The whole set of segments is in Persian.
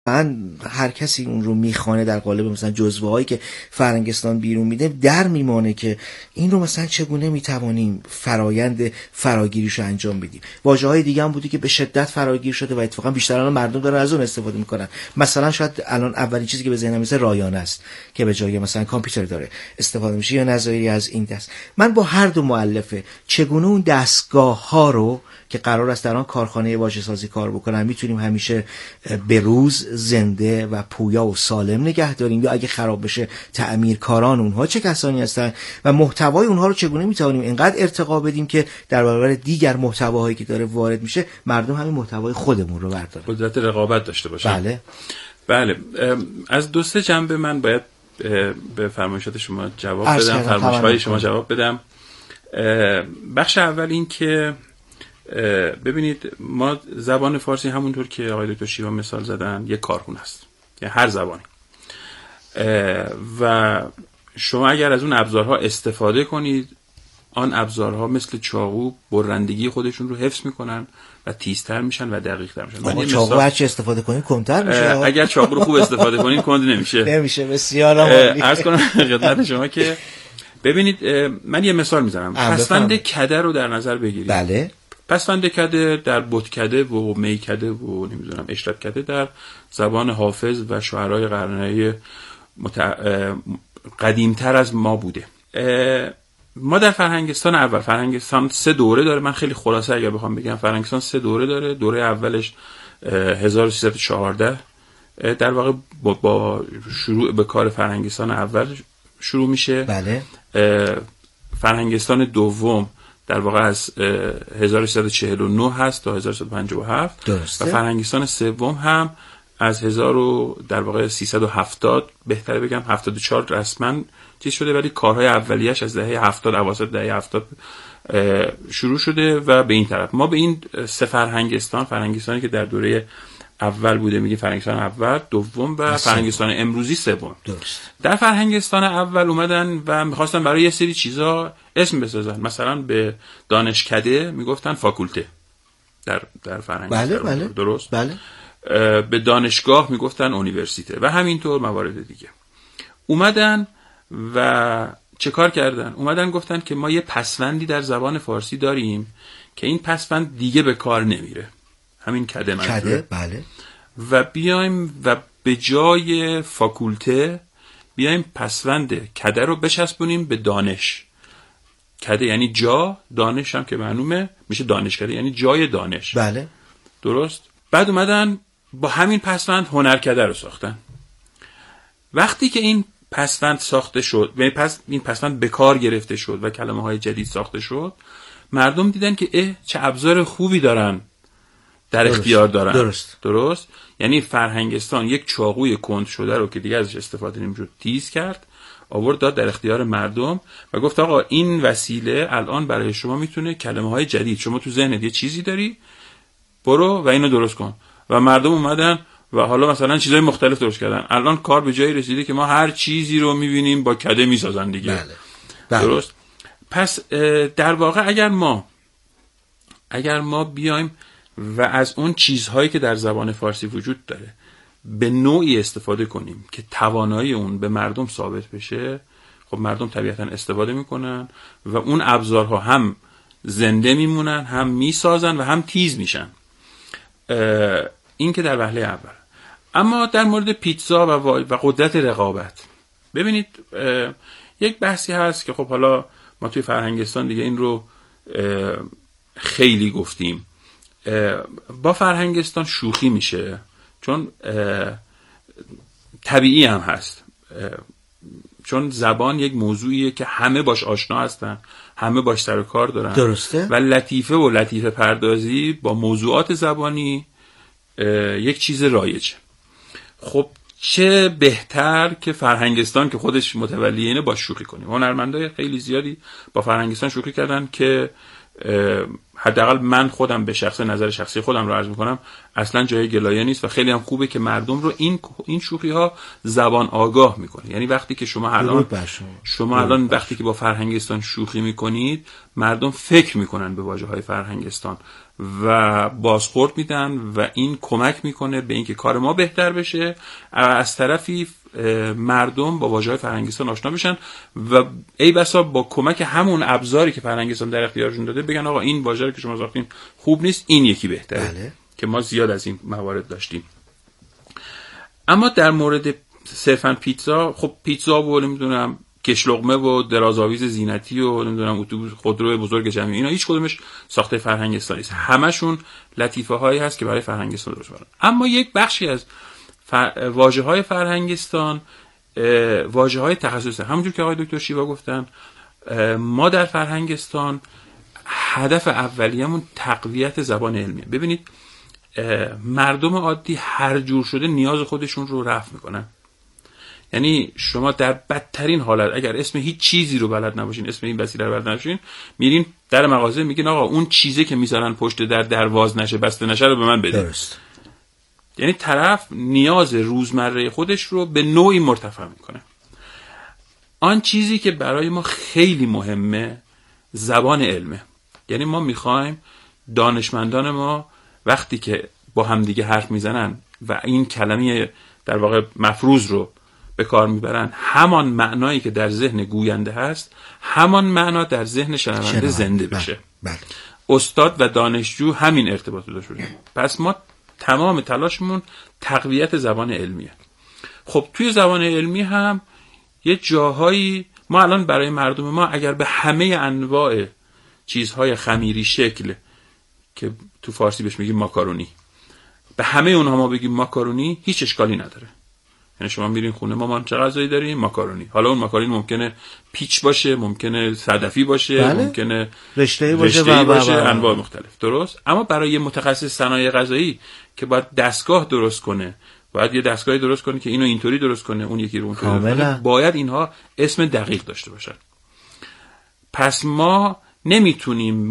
هر کسی اون رو میخوانه در قالب مثلا جزوه هایی که فرهنگستان بیرون میده در میمانه که این رو مثلا چگونه میتوانیم فرایند فراگیریش رو انجام بدیم. واژه های دیگه هم بودی که به شدت فراگیر شده و اتفاقا بیشتر الان مردم دارن از اون استفاده میکنن. مثلا شاید الان اولین چیزی که به ذهنم میرسه رایانه است که به جای مثلا کامپیوتر داره استفاده میشه یا نظری از این دست. من با هر دو مؤلفه چگونه اون دستگاه ها رو که قرار است در آن کارخانه واژه سازی کار بکنن میتونیم همیشه به روز زنده و پویا و سالم نگه داریم، یا اگه خراب بشه تعمیرکاران اونها چه کسانی هستن و محتوای اونها رو چگونه میتونیم اینقدر ارتقا بدیم که در برابر دیگر محتواهایی که داره وارد میشه مردم همین محتوای خودمون رو بردارن، قدرت رقابت داشته باشن. بله. از دو سه جنبه من باید به فرمایشات شما جواب بدم، فرمایش‌های شما جواب بدم. بخش اول این که ببینید ما زبان فارسی همونطور که آقای دکتر شیوا مثال زدن یک کارخونه است، یعنی هر زبانی، و شما اگر از اون ابزارها استفاده کنید آن ابزارها مثل چاقو برندگی خودشون رو حفظ میکنن و تیزتر میشن و دقیق‌تر میشن. من چاقو هرچی استفاده کنید کندتر میشه. اگر چاقو رو خوب استفاده کنید کند نمیشه. بسیار عالی. عرض کنم خدمت شما که ببینید من یه مثال میزنم. پسوند کده رو در نظر بگیرید. بله. پسوند کده در بتکده و میکده و نمیدونم اشرت کده در زبان حافظ و شاعرای قرنهای قدیمتر از ما بوده. ما در فرهنگستان اول، فرهنگستان 3 دوره داره. من خیلی خلاصه اگر بخوام بگم فرهنگستان 3 دوره داره. دوره اولش 1314 در واقع با شروع به کار فرهنگستان اول شروع میشه. بله. فرهنگستان دوم در واقع از 1349 هست تا 1357. درسته. و فرهنگستان سوم هم از در واقع 370 بهتره بگم 74 رسما چیز شده، ولی کارهای اولیش از دهه 70 اواسط دهه 70 شروع شده و به این طرف ما به این 3 فرهنگستانی که در دوره اول بوده میگه فرهنگستان اول، دوم و فرهنگستان امروزی سوم. درست. در فرهنگستان اول اومدن و میخواستن برای یه سری چیزا اسم بسازن. مثلا به دانشکده میگفتن فاکولته در فرهنگستان. بله. درست. بله. به دانشگاه میگفتن اونیورسیته و همینطور موارد دیگه. اومدن و چه کار کردن؟ اومدن گفتن که ما یه پسوندی در زبان فارسی داریم که این پسوند دیگه به کار نمیره، همین کده منظوره. بله. و بیایم و به جای فاکولته بیایم پسوند کده رو بچسبونیم به دانش. کده یعنی جا، دانش هم که معلومه میشه دانشکده یعنی جای دانش. بله. درست. بعد اومدن با همین پسوند هنرکده رو ساختن. وقتی که این پسوند ساخته شد و این پسوند به کار گرفته شد و کلمه های جدید ساخته شد، مردم دیدن که چه ابزار خوبی دارن در اختیار دارن. درست. یعنی فرهنگستان یک چاقوی کند شده رو که دیگه ازش استفاده نمی‌شد تیز کرد، آورد داد در اختیار مردم و گفت آقا این وسیله الان برای شما میتونه کلمه‌های جدید، شما تو ذهنت یه چیزی داری برو و اینو درست کن. و مردم اومدن و حالا مثلا چیزای مختلف درست کردن. الان کار به جایی رسیده که ما هر چیزی رو می‌بینیم با کده می‌سازن دیگه. بله. درست. پس در واقع اگر ما بیایم و از اون چیزهایی که در زبان فارسی وجود داره به نوعی استفاده کنیم که توانایی اون به مردم ثابت بشه، خب مردم طبیعتا استفاده میکنن و اون ابزارها هم زنده میمونن، هم میسازن و هم تیز میشن. این که در وهله اول. اما در مورد پیتزا و قدرت رقابت، ببینید یک بحثی هست که خب حالا ما توی فرهنگستان دیگه این رو خیلی گفتیم. با فرهنگستان شوخی میشه چون طبیعی هم هست، چون زبان یک موضوعیه که همه باش آشنا هستن، همه باش سر و کار دارن. درسته. و لطیفه پردازی با موضوعات زبانی یک چیز رایجه. خب چه بهتر که فرهنگستان که خودش متولی اینه با شوخی کنیم. هنرمندای خیلی زیادی با فرهنگستان شوخی کردن که حداقل من خودم به نظر شخصی خودم رو عرض میکنم اصلا جای گلایه نیست و خیلی هم خوبه که مردم رو این شوخی ها زبان آگاه میکنه. یعنی وقتی که شما الان وقتی که با فرهنگستان شوخی میکنید مردم فکر میکنن به واژه های فرهنگستان و بازخورد میدن و این کمک میکنه به اینکه کار ما بهتر بشه. از طرفی مردم با واژه‌های فرهنگستان آشنا بشن و ای بسا با کمک همون ابزاری که فرهنگستان در اختیارشون داده بگن آقا این واژه رو که شما ساختین خوب نیست، این یکی بهتره. بله. که ما زیاد از این موارد داشتیم. اما در مورد صرفا پیتزا، خب پیتزا و نمیدونم کش لقمه و درازآویز زینتی و نمیدونم اتوبوس خودرو بزرگ جمعی، اینا هیچ کدومش ساخته فرهنگستانی است. همشون لطیفه هایی هست که برای فرهنگستان درست شدن. اما یک بخشی از واژه‌های فرهنگستان واژه‌های تخصصی، همونجور که آقای دکتر شیوا گفتن، ما در فرهنگستان هدف اولیه‌مون تقویت زبان علمیه. ببینید مردم عادی هر جور شده نیاز خودشون رو رفع میکنن. یعنی شما در بدترین حالت اگر اسم هیچ چیزی رو بلد نباشین، اسم این وسیله رو بلد نباشین، میرین در مغازه میگین آقا اون چیزی که میذارن پشت در واز نشه بسته نشه رو به من بده. درست. یعنی طرف نیاز روزمره خودش رو به نوعی مرتفع میکنه. آن چیزی که برای ما خیلی مهمه زبان علمه. یعنی ما میخوایم دانشمندان ما وقتی که با همدیگه حرف میزنن و این کلمه در واقع مفروض رو به کار میبرن، همان معنایی که در ذهن گوینده هست همان معنا در ذهن شنونده زنده بشه. بله. استاد و دانشجو همین ارتباط رو داشته. پس ما تمام تلاشمون تقویت زبان علمیه. خب توی زبان علمی هم یه جاهایی ما الان برای مردم ما اگر به همه انواع چیزهای خمیری شکل که تو فارسی بهش میگیم ماکارونی، به همه اونها ما بگیم ماکارونی، هیچ اشکالی نداره. یعنی شما میرین خونه مامان چه غذایی داریم؟ ماکارونی. حالا اون ماکارونی ممکنه پیچ باشه، ممکنه صدفی باشه، بله. ممکنه رشته‌ای باشه انواع مختلف. درست. اما برای متخصص صنایع غذایی که باید دستگاه درست کنه، باید یه دستگاهی درست کنه که اینو اینطوری درست کنه، اون یکی رو اونطوری درست کنه، باید اینها اسم دقیق داشته باشن. پس ما نمیتونیم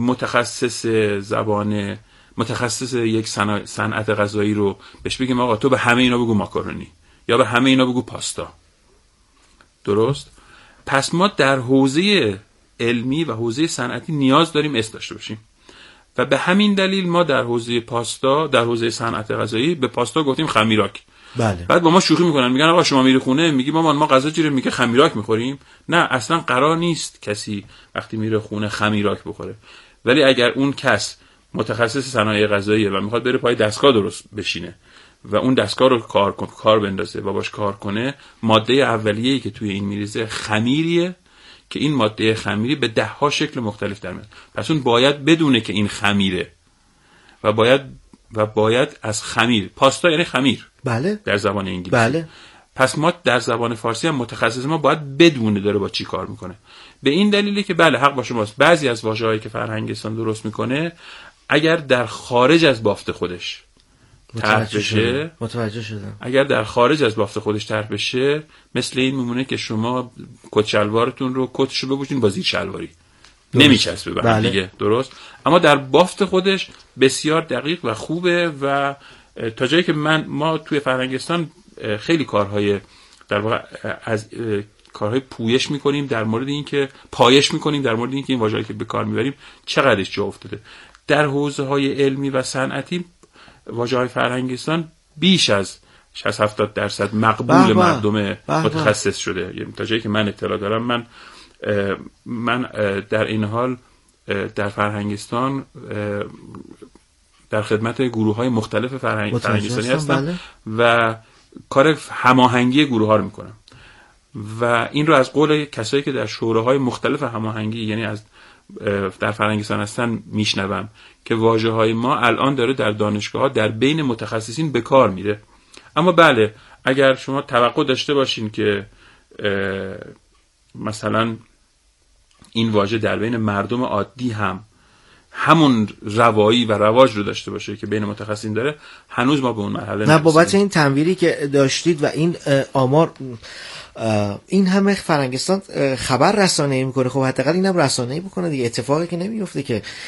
متخصص یک صنعت غذایی رو بهش بگیم آقا تو به همه اینا بگو ماکارونی یا به همه اینا بگو پاستا. درست؟ پس ما در حوزه علمی و حوزه صنعتی نیاز داریم اسم داشته باشیم و به همین دلیل ما در حوزه پاستا، در حوزه صنعت غذایی به پاستا گفتیم خمیراک. بله. بعد با ما شوخی میکنن، میگن آقا شما میری خونه میگی مامان ما غذا چیه؟ میگه خمیراک میخوریم. نه، اصلا قرار نیست کسی وقتی میره خونه خمیراک بخوره. ولی اگر اون کس متخصص صنایع غذاییه و میخواد بره پای دستگاه درست بشینه و اون دستگاه رو کار بندازه و باش کار کنه، ماده اولیه‌ای که توی این میریزه خمیریه که این ماده خمیری به 10 شکل مختلف در میاد. پس اون باید بدونه که این خمیره و باید از خمیر، پاستا یعنی خمیر. بله. در زبان انگلیسی. بله. پس ما در زبان فارسی هم متخصص ما باید بدونه داره با چی کار میکنه. به این دلیلی که بله حق با شماست، بعضی از واژه‌هایی که فرهنگستان درست میکنه اگر در خارج از بافت خودش طرح بشه، متوجه شدم. اگر در خارج از بافت خودش طرح بشه، مثل این میمونه که شما کت شلوارتون رو کتشو بپوشین با زیر شلواری، نمیچسبه به هم دیگه. درست. اما در بافت خودش بسیار دقیق و خوبه و تا جایی که ما توی فرهنگستان خیلی کارهای در واقع از کارهای پویش میکنیم در مورد اینکه پایش میکنیم در مورد اینکه این واژه‌ای که به کار میبریم چقدرش جا افتاده. در حوزه‌های علمی و صنعتی واژه‌های فرهنگستان بیش از 60-70% مقبول مردم متخصص شده. یعنی تا جایی که من اطلاع دارم، من در این حال در فرهنگستان در خدمت گروه‌های مختلف فرهنگستانی هستم. بله. و کار هماهنگی گروه‌ها رو میکنم و این رو از قول کسایی که در شوراهای مختلف هماهنگی یعنی از در فرهنگستان هستن میشنوم که واژه‌های ما الان داره در دانشگاه‌ها در بین متخصصین به کار میره. اما بله اگر شما توقع داشته باشین که مثلا این واژه در بین مردم عادی هم همون روایی و رواج رو داشته باشه که بین متخصصین داره، هنوز ما به اون مرحله نرسیدیم. نه، بابت این تنویری که داشتید و این آمار، این همه فرهنگستان خبر رسانه‌ای میکنه، خب حداقل اینم رسانه‌ای بکنه دیگه. اتفاقی که نمیفته که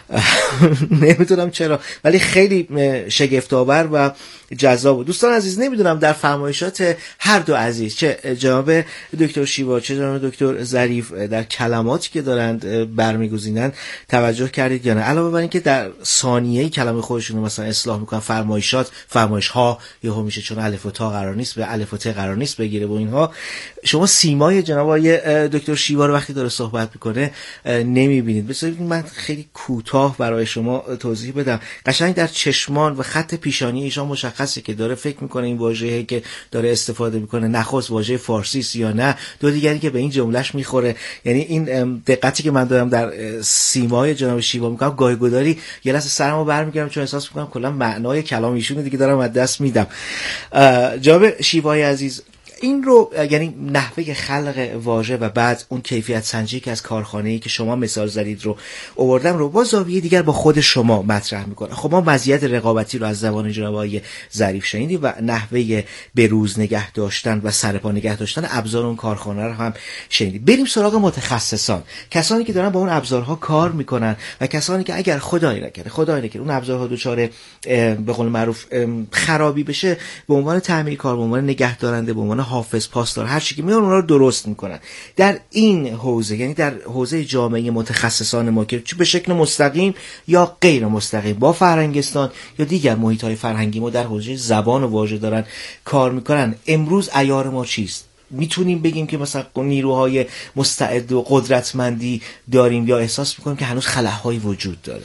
نمیدونم چرا، ولی خیلی شگفت‌آور و جذاب بود. دوستان عزیز، نمیدونم در فرمایشات هر دو عزیز، چه جناب دکتر شیوا چه جناب دکتر ظریف، در کلماتی که دارند برمیگزینن توجه کردید یا نه؟ علاوه بر اینکه در ثانیه‌ای کلمه خودشون رو مثلا اصلاح میکنن، فرمایش ها یهو میشه چون الف و تا قرار نیست به الف و ت قرار نیست بگیره و اینها، شما سیمای جناب آقای دکتر شیوا رو وقتی داره صحبت میکنه نمیبینید. بذارید من خیلی کوتاه برای شما توضیح بدم. قشنگ در چشمان و خط پیشانی ایشان مشخصه که داره فکر میکنه این واژه‌ای که داره استفاده میکنه نخست واژه فارسی است یا نه دو دیگری که به این جملهش میخوره. یعنی این دقتی که من دارم در سیمای جناب شیوا میکنم، گاهی گداری یه لحظه سرمو برمیگردم چون احساس میکنم کلا معنای کلام ایشون دیگه دارم از دست میدم. جناب شیوای عزیز، این رو یعنی نحوه خلق واژه و بعد اون کیفیت سنجی که از کارخانه‌ای که شما مثال زدید رو آوردم رو با زاویه دیگر با خود شما مطرح میکنه. خب ما مزیت رقابتی رو از زبان جناب آقای ظریف شنیدیم و نحوه بروز نگه داشتن و سرپا نگه داشتن ابزار اون کارخانه رو هم شنیدیم. بریم سراغ متخصصان، کسانی که دارن با اون ابزارها کار میکنن و کسانی که اگر خدای نکرده اون ابزارها دچار به قول معروف خرابی بشه، به عنوان تعمیرکار، به عنوان نگهدارنده، به عنوان حافظ، پاسدار، هر چی که میان اونها رو درست میکنن. در این حوزه، یعنی در حوزه جامعه متخصصان ما که به شکل مستقیم یا غیر مستقیم با فرهنگستان یا دیگر محیط‌های فرهنگی ما در حوزه زبان و واژه دارن کار میکنن، امروز عیار ما چیست؟ میتونیم بگیم که مثلا نیروهای مستعد و قدرتمندی داریم یا احساس میکنیم که هنوز خلاهایی وجود داره؟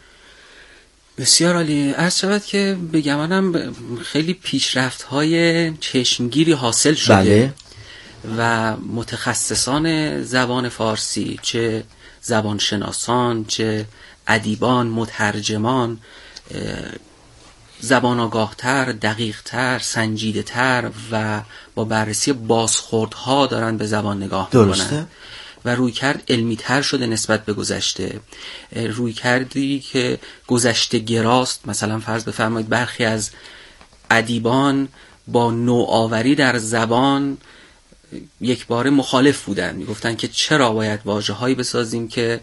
بسیار عالی. عرض شود که به گمانم خیلی پیشرفت‌های چشمگیری حاصل شده. بله. و متخصصان زبان فارسی، چه زبانشناسان، چه ادیبان، مترجمان، زبان آگاهتر، دقیقتر، سنجیده‌تر و با بررسی بازخوردها دارن به زبان نگاه میکنن و رویکرد علمی تر شده نسبت به گذشته. رویکردی که گذشته گراست. مثلا فرض بفرمایید برخی از ادیبان با نوآوری در زبان یک باره مخالف بودن، میگفتن که چرا باید واژه‌هایی بسازیم که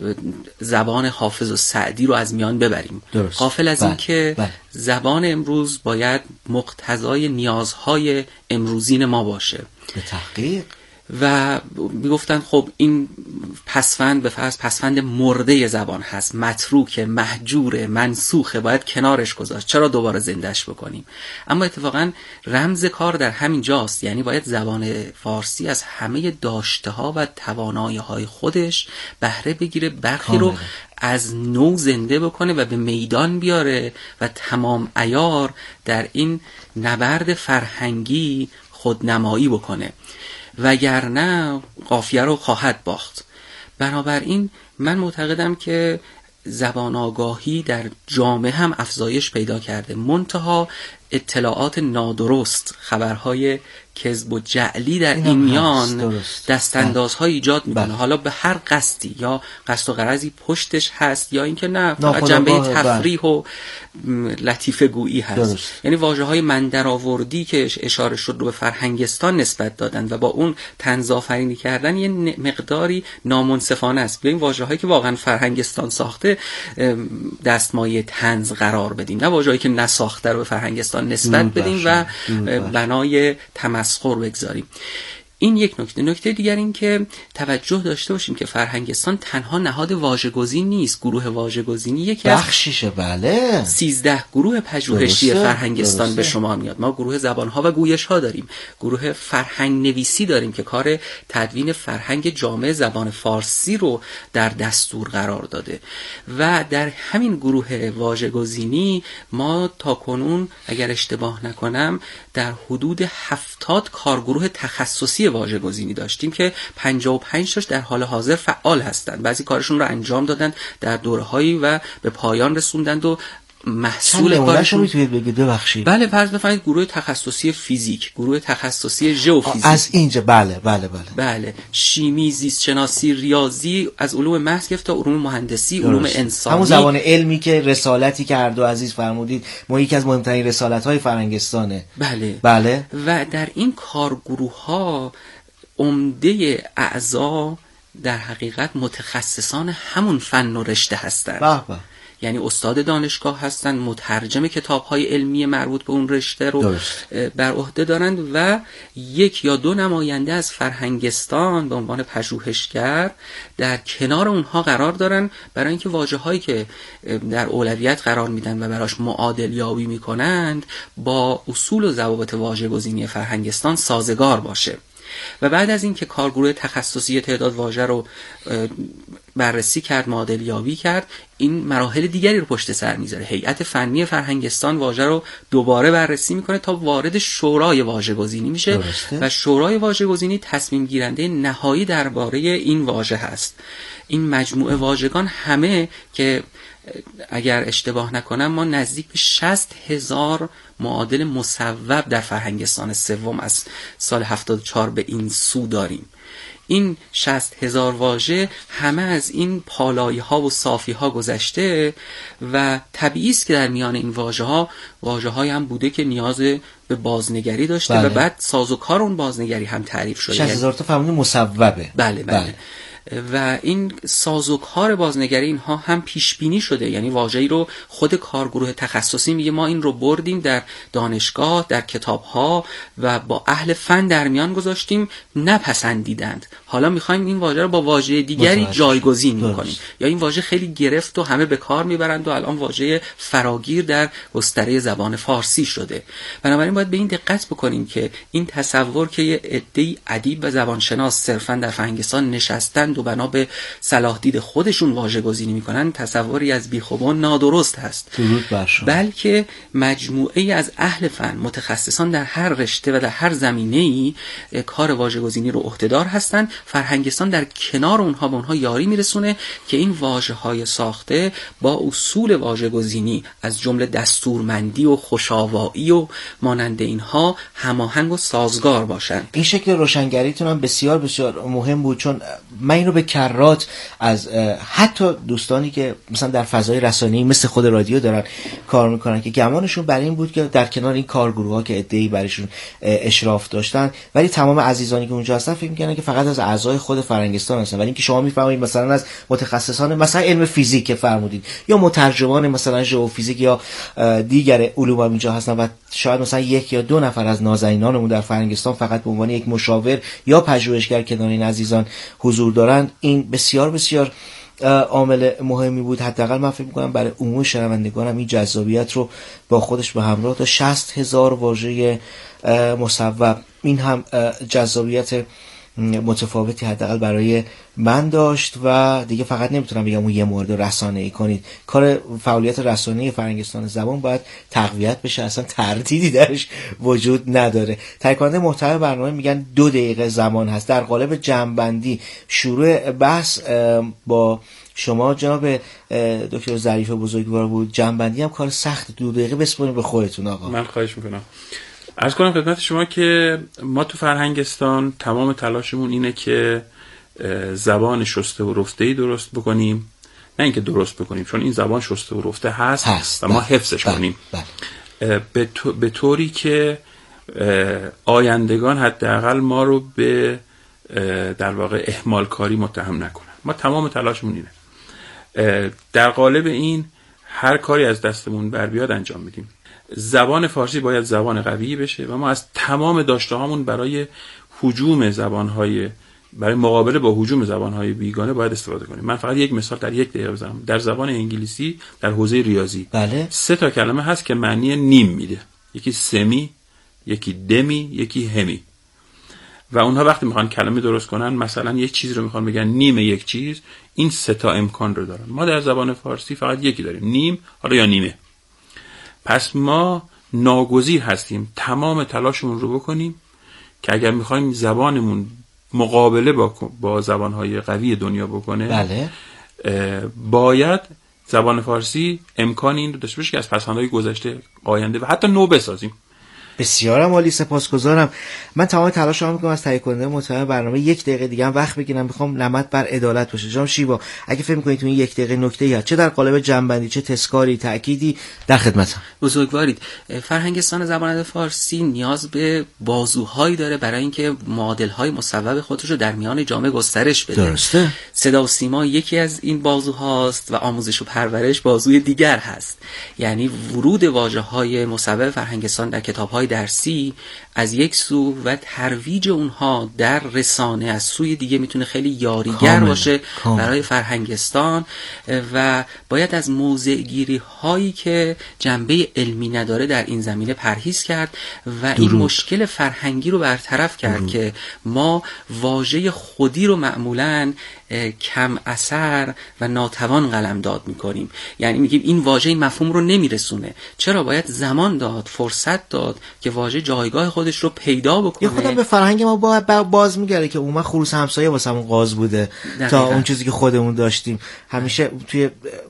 زبان حافظ و سعدی رو از میان ببریم. غافل از این که زبان امروز باید مقتضای نیازهای امروزین ما باشه. به تحقیق. و میگفتن خب این پسفند به فرض پسفند مرده زبان هست، متروک، مهجور، منسوخه، باید کنارش گذاشت، چرا دوباره زندهش بکنیم؟ اما اتفاقا رمز کار در همین جاست. یعنی باید زبان فارسی از همه داشته ها و توانایی های خودش بهره بگیره، برخی رو از نو زنده بکنه و به میدان بیاره و تمام عیار در این نبرد فرهنگی خودنمایی بکنه، وگرنه قافیه رو خواهد باخت. بنابراین من معتقدم که زبان آگاهی در جامعه هم افزایش پیدا کرده، منتها اطلاعات نادرست، خبرهای کذب و جعلی در این میان دستاندازهای ایجاد میکنه. حالا به هر قصدی، یا قصد و غرضی پشتش هست یا اینکه نه فقط جنبه تفریح و لطیفه گویی هست. یعنی واژه‌های من درآوردی که اشاره شد رو به فرهنگستان نسبت دادن و با اون طنز آفرینی کردن یه مقداری نامنصفانه است. بیایم واژه‌هایی که واقعا فرهنگستان ساخته دستمایه طنز قرار بدیم، نه واژه‌هایی که نساخته رو به فرهنگستان نسبت بدیم و بنای تمسخر بگذاریم. این یک نکته. نکته دیگر این که توجه داشته باشیم که فرهنگستان تنها نهاد واژه‌گزین نیست. گروه واژه‌گزینی یکی از بخشیشه. بله. 13 گروه پژوهشی فرهنگستان به شما میاد. ما گروه زبان‌ها و گویش‌ها داریم، گروه فرهنگ نویسی داریم که کار تدوین فرهنگ جامع زبان فارسی رو در دستور قرار داده و در همین گروه واژه‌گزینی ما تاکنون اگر اشتباه نکنم در حدود 70 کارگروه تخصصی واژه‌گزینی داشتیم که 55 تاش در حال حاضر فعال هستند. بعضی کارشون رو انجام دادن در دوره‌هایی و به پایان رسوندند و محصول کارشون میتونید بگید؟ ببخشید. بله، فرض بفرمایید گروه تخصصی فیزیک، گروه تخصصی ژئوفیزیک از اینجا. بله. شیمی، زیست شناسی، ریاضی، از علوم محض گرفت تا علوم مهندسی، علوم انسانی، همون زبان علمی که رسالتی که هر دو عزیز فرمودید ما یکی از مهمترین رسالت‌های فرهنگستانه. بله. و در این کارگروه‌ها عمده اعضا در حقیقت متخصصان همون فن و رشته هستن. به به. یعنی استاد دانشگاه هستن، مترجم کتاب‌های علمی مربوط به اون رشته رو بر عهده دارند و یک یا دو نماینده از فرهنگستان به عنوان پژوهشگر در کنار اونها قرار دارن برای اینکه واژه‌هایی که در اولویت قرار میدن و براش معادل یابی میکنند با اصول و ضوابط واژه‌گزینی فرهنگستان سازگار باشه. و بعد از اینکه کارگروه تخصصی تعداد واژه رو بررسی کرد، معادل یابی کرد، این مراحل دیگری رو پشت سر میذاره. هیئت فنی فرهنگستان واژه رو دوباره بررسی میکنه تا وارد شورای واژه‌گذینی میشه و شورای واژه‌گذینی تصمیم گیرنده نهایی درباره این واژه هست. این مجموعه واژگان همه که اگر اشتباه نکنم ما نزدیک به 60,000 معادل مصوب در فرهنگستان سوم از سال 74 به این سو داریم. این 60,000 واژه همه از این پالایه ها و صافی ها گذشته و طبیعی است که در میان این واژه های هم بوده که نیاز به بازنگری داشته. بله. و بعد سازوکار اون بازنگری هم تعریف شده. 60,000 تا فرمود مصوبه. بله. و این سازوکار بازنگری اینها هم پیش بینی شده. یعنی واژه‌ای رو خود کارگروه تخصصی میگه ما این رو بردیم در دانشگاه، در کتاب‌ها و با اهل فن در میان گذاشتیم، نپسندیدند، حالا می‌خوایم این واژه رو با واژه دیگری جایگزین می‌کنیم. یا این واژه خیلی گرفت و همه به کار میبرند و الان واژه فراگیر در گستره زبان فارسی شده. بنابراین باید به این دقت بکنیم که این تصور که یه عده‌ای ادیب و زبانشناس صرفاً در فرهنگستان نشستن و بنا به صلاح دید خودشون واژه گزینی میکنن تصوری از بیخوبان نادرست هست. بلکه مجموعه از اهل فن، متخصصان در هر رشته و در هر زمینه‌ای کار واژه گزینی رو عهده‌دار هستن. فرهنگستان در کنار اونها به اونها یاری میرسونه که این واژه‌های ساخته با اصول واژه گزینی از جمله دستورمندی و خوشاوایی و مانند اینها هماهنگ و سازگار باشن. این شکل روشنگریتون هم بسیار بسیار مهم بود، چون من اینو به کرات از حتی دوستانی که مثلا در فضای رسانه‌ای مثل خود رادیو دارن کار میکنن که گمانشون برای این بود که در کنار این کارگروه‌ها که عده‌ای برایشون اشراف داشتن، ولی تمام عزیزانی که اونجا هستن فکر میکنن که فقط از اعضای خود فرهنگستان هستن، ولی اینکه شما میفهمید مثلا از متخصصان مثلا علم فیزیک که فرمودید یا مترجمان مثلا ژئوفیزیک یا دیگر علوم اینجا هستن و شاید مثلا یک یا دو نفر از نازنینانمون در فرهنگستان فقط به عنوان یک مشاور یا پژوهشگر کنار این عزیزان حضور دارن. این بسیار بسیار عامل مهمی بود. حداقل من فکر می‌کنم برای عموم شنوندگانم این جذابیت رو با خودش به همراه تا 60,000 واژه مصوب، این هم جذابیت متفاوتی حداقل برای من داشت و دیگه فقط نمیتونم بگم اون یه مورد رسانه‌ای کنید. کار فعالیت رسانه‌ای فرهنگستان زبان باید تقویت بشه، اصلا تردیدی درش وجود نداره. تهیه کننده محتوای برنامه میگن 2 دقیقه زمان هست. در قالب جمع‌بندی شروع بحث با شما جناب دکتر ظریف بزرگوار بود. جمع‌بندی هم کار سخت، 2 دقیقه بسپارید به خودتون آقا. من خواهش میکنم. عرض کنم خدمت شما که ما تو فرهنگستان تمام تلاشمون اینه که زبان شسته و رفته‌ای درست بکنیم، نه اینکه درست بکنیم، چون این زبان شسته و رفته هست و ما حفظش کنیم به طوری که آیندگان حداقل ما رو به در واقع اهمال کاری متهم نکنن. ما تمام تلاشمون اینه. در قالب این هر کاری از دستمون بر بیاد انجام میدیم. زبان فارسی باید زبان قوی بشه و ما از تمام داشته هامون برای هجوم زبانهای، برای مقابله با هجوم زبانهای بیگانه باید استفاده کنیم. من فقط یک مثال در 1 دقیقه بزنم. در زبان انگلیسی در حوزه ریاضی 3 تا کلمه هست که معنی نیم میده. یکی سمی، یکی دمی، یکی همی. و اونها وقتی میخوان کلمه درست کنن، مثلا یک چیز رو میخوان بگن نیم یک چیز، این 3 تا امکان رو دارن. ما در زبان فارسی فقط یکی داریم، نیم، حالا یا نیمه. پس ما ناگزیر هستیم تمام تلاشمون رو بکنیم که اگر میخوایم زبانمون مقابله با زبانهای قوی دنیا بکنه، باید زبان فارسی امکان این رو داشته باشه که از پس‌فندهای گذشته آینده و حتی نو بسازیم. بسیارم عالی، سپاسگزارم. من تمام تلاشم میکنم از تهیه کننده محتوای برنامه 1 دقیقه دیگه هم وقت بگیرم. میخوام نمد بر عدالت باشه. جناب شیوا اگه فکر میکنید تو این 1 دقیقه نکته‌ای هست، چه در قالب جنبندی چه تذکاری تأکیدی، در خدمتم. بزرگوارید. فرهنگستان زبان ادب فارسی نیاز به بازوهایی داره برای اینکه معادل‌های مصوب خودش رو در میان جامعه گسترش بده. درسته. صدا و سیما یکی از این بازوهاست و آموزش و پرورش بازوی دیگر هست. یعنی ورود واژه‌های مصوب فرهنگستان در کتاب‌های درسی از یک سو و ترویج اونها در رسانه از سوی دیگه میتونه خیلی یاریگر باشه برای فرهنگستان و باید از موضع‌گیری هایی که جنبه علمی نداره در این زمینه پرهیز کرد و این مشکل فرهنگی رو برطرف کرد که ما واژه خودی رو معمولاً کم اثر و ناتوان قلمداد میکنیم. یعنی میگیم این واژه این مفهوم رو نمیرسونه. چرا؟ باید زمان داد، فرصت داد که واژه جایگاه خودش رو پیدا بکنه. یه خودم به فرهنگ ما باز میگره که اون خروس همسایه واسمون قاز بوده تا اون چیزی که خودمون داشتیم. همیشه توی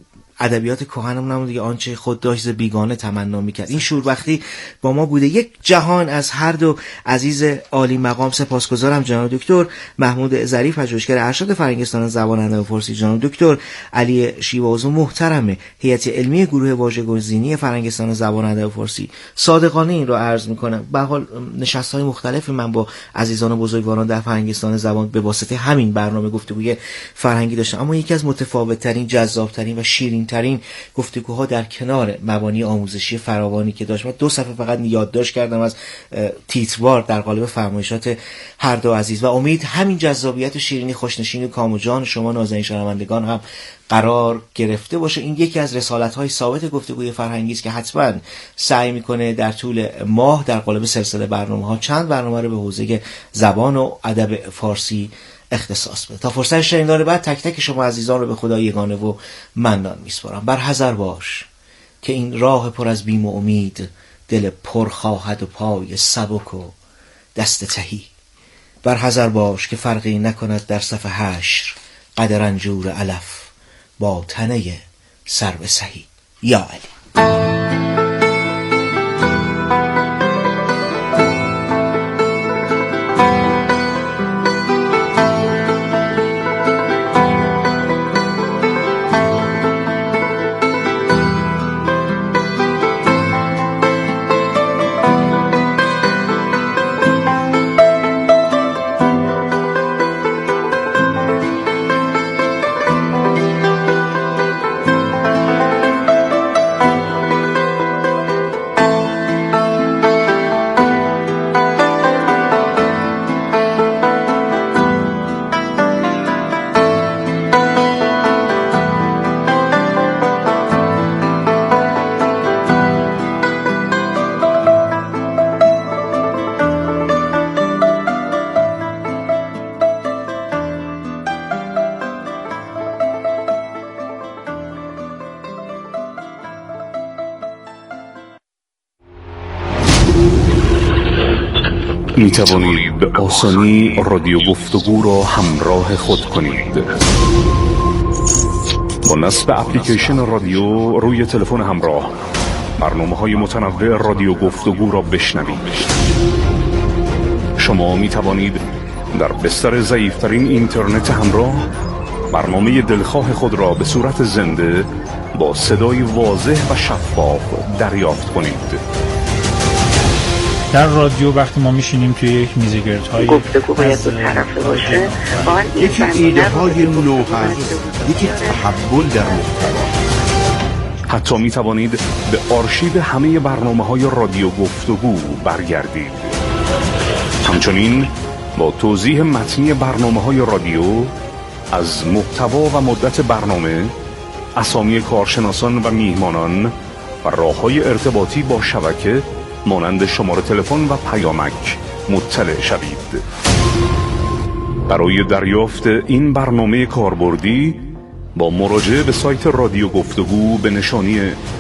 ادبیات کهنمون هم دیگه آنچه خود داشت بیگانه تمنا میکرد. این شوربختی با ما بوده. یک جهان از هر دو عزیز عالی مقام. سپاسگزارم جناب دکتر محمود ظریف، پژوهشگر ارشد فرهنگستان زبان ادب فارسی، جناب دکتر علی شیوازو محترم هیئت علمی گروه واژه‌گزینی فرهنگستان زبان ادب فارسی، صادقانه این رو عرض میکنم. به حال نشست‌های مختلفی من با عزیزان و بزرگواران در فرهنگستان زبان به واسطه همین برنامه گفتگوی فرهنگی داشتم، اما یکی از متفاوت‌ترین، جذاب‌ترین و شیرین ترین گفتگوها در کنار مبانی آموزشی فراوانی که داشت. من 2 صفحه فقط یادداشت کردم از تیتروار در قالب فرمایشات هر دو عزیز و امید همین جذابیت و شیرینی خوشنشینی کام و جان شما نازنین شنوندگان هم قرار گرفته باشه. این یکی از رسالت‌های ثابت گفتگوی فرهنگی است که حتما سعی میکنه در طول ماه در قالب سلسله برنامه‌ها چند برنامه رو به حوزه زبان و ادب فارسی اختصاص بده. تا فرصت شنیدن بعد تک تک شما عزیزان رو به خدا یگانه و منان میسپارم. بر حذر باش که این راه پر از بیم و امید، دل پر خواهد و پای سبک و دست تهی. بر حذر باش که فرقی نکند در صف حشر قد رنجور علف با تنه سرو سهی. یا علی. می توانید به آسانی رادیو گفتگو را همراه خود کنید. با نصب اپلیکیشن رادیو روی تلفن همراه برنامه‌های متنوع رادیو گفتگو را بشنوید. شما می توانید در بستر ضعیف‌ترین اینترنت همراه برنامه دلخواه خود را به صورت زنده با صدای واضح و شفاف دریافت کنید. در رادیو وقتی ما میشینیم توی یک میزگردهای گفتگو باید دو طرفه باشه، یکی ایده های نو هست، یکی تحول در محتوا. حتی می توانید به آرشیو همه برنامه‌های رادیو گفتگو برگردید. همچنین با توضیح متنی برنامه‌های رادیو از محتوا و مدت برنامه، اسامی کارشناسان و میهمانان و راه‌های ارتباطی با شبکه مانند شماره تلفن و پیامک مطلع شوید. برای دریافت این برنامه کاربردی با مراجعه به سایت رادیو گفتگو به نشانی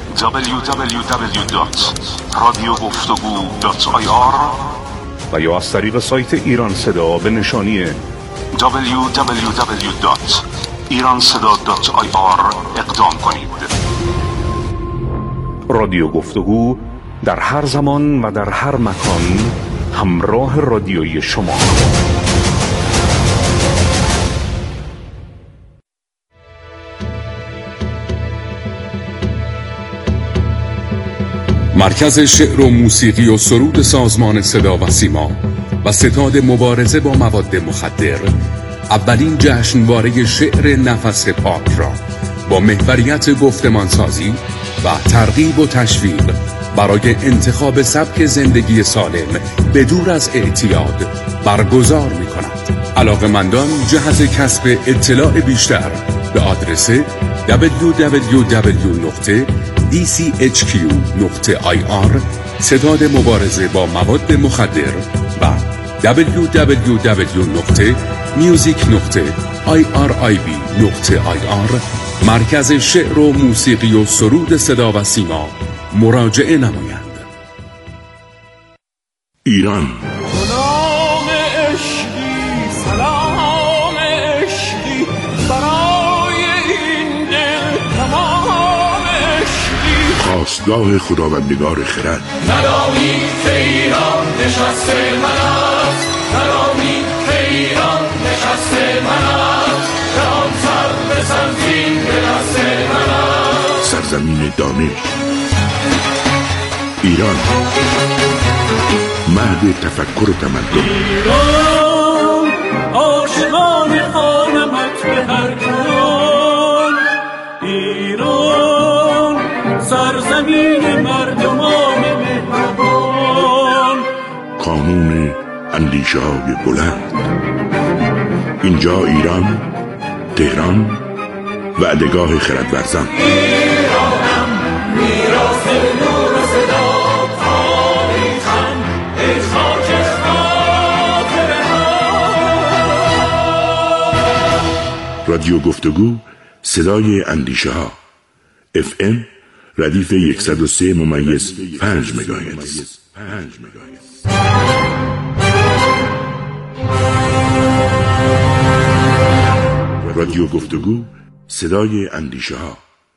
www.radiogoftagoo.ir و یا از طریق سایت ایران صدا به نشانی www.iranseda.ir اقدام کنید. رادیو گفتگو در هر زمان و در هر مکان همراه رادیوی شما. مرکز شعر و موسیقی و سرود سازمان صدا و سیما و ستاد مبارزه با مواد مخدر اولین جشنواره شعر نفس پاک را با محوریت گفتمانسازی و ترغیب و تشویق برای انتخاب سبک زندگی سالم بدور از اعتیاد برگزار می کند. علاقه‌مندان جهت کسب اطلاع بیشتر به آدرس www.dchq.ir ستاد مبارزه با مواد مخدر و www.music.irib.ir مرکز شعر و موسیقی و سرود صدا و سیما مراجعه نمایند. ایران سلام عشقی، سلام عشقی برای این دل تمام عشقی. خواستگاه خداوندگار خرد. ندانی که ایران نشسته من است، ندانی که ایران نشسته من است، که آن سر به سنگین به دست من است. سرزمین دانش ایران، مهد تفکر و تمدن. ایران عاشقان خانمت به هر کون، ایران سرزمین مردمان مهربان. کانون اندیشه های بلند. اینجا ایران، تهران، وعدگاه خردورزان. ایرانم میراث نور و صدا تاریخم، ای خاک خاطره ها. رادیو گفتگو، صدای اندیشه ها. FM ردیف 103.5 مگاهرتز. رادیو گفتگو، صدای اندیشه ها.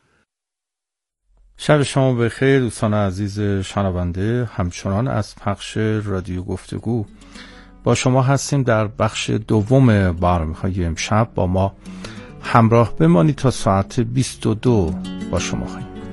شب شما بخیر دوستان عزیز شنونده. همچنان از پخش رادیو گفتگو با شما هستیم. در بخش دوم برنامه‌های امشب با ما همراه بمانید تا ساعت 22 با شما خواهیم بود.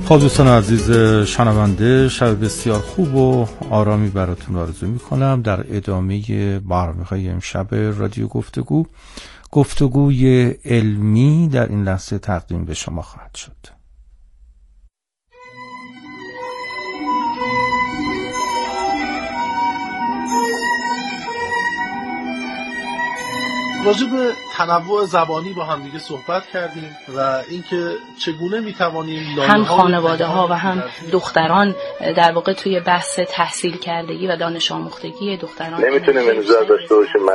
خب دوستان عزیز شنونده، شب بسیار خوب و آرامی براتون آرزو میکنم. در ادامه برنامه‌های امشب رادیو گفتگوی علمی در این لحظه تقدیم به شما خواهد شد. راجع به تنوع زبانی با هم دیگه صحبت کردیم و اینکه چگونه میتوانیم هم خانواده ها و هم دختران در واقع توی بحث تحصیل کردگی و دانش آموختگی دختران نمیتونیم انتظار داشته باشیم